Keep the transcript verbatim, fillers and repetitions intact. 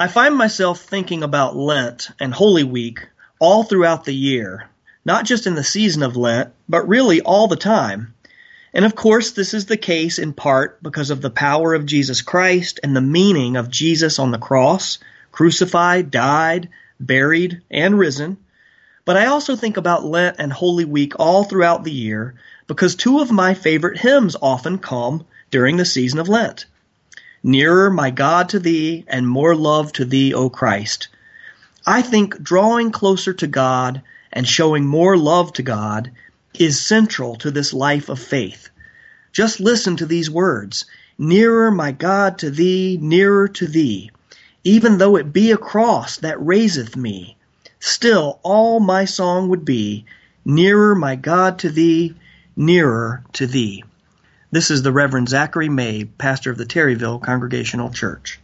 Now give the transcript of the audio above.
I find myself thinking about Lent and Holy Week all throughout the year, not just in the season of Lent, but really all the time. And of course, this is the case in part because of the power of Jesus Christ and the meaning of Jesus on the cross, crucified, died, buried, and risen. But I also think about Lent and Holy Week all throughout the year because two of my favorite hymns often come during the season of Lent. Nearer, my God, to thee, and more love to thee, O Christ. I think drawing closer to God and showing more love to God is central to this life of faith. Just listen to these words. Nearer, my God, to thee, nearer to thee. Even though it be a cross that raiseth me, still all my song would be, nearer, my God, to thee, nearer to thee. This is the Reverend Zachary May, pastor of the Terryville Congregational Church.